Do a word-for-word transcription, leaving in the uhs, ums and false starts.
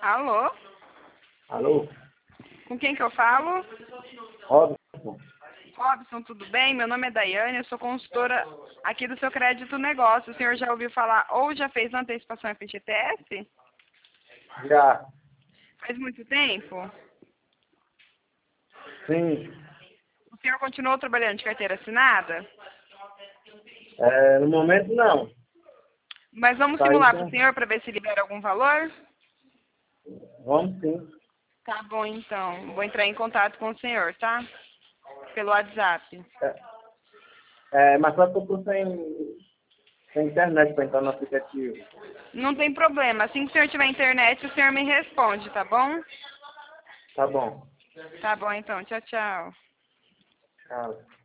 Alô? Alô? Com quem que eu falo? Robson? Robson, tudo bem? Meu nome é Daiane, eu sou consultora aqui do seu crédito negócio. O senhor já ouviu falar ou já fez antecipação F G T S? Já. Faz muito tempo? Sim. O senhor continuou trabalhando de carteira assinada? É, no momento, não. Mas vamos Saiu simular para o com... senhor para ver se libera algum valor? Vamos sim. Tá bom, então. Vou entrar em contato com o senhor, tá? Pelo WhatsApp. É, é, mas só que eu tô sem, sem internet para entrar no aplicativo. Não tem problema. Assim que o senhor tiver internet, o senhor me responde, tá bom? Tá bom. Tá bom, então. Tchau, tchau. Tchau.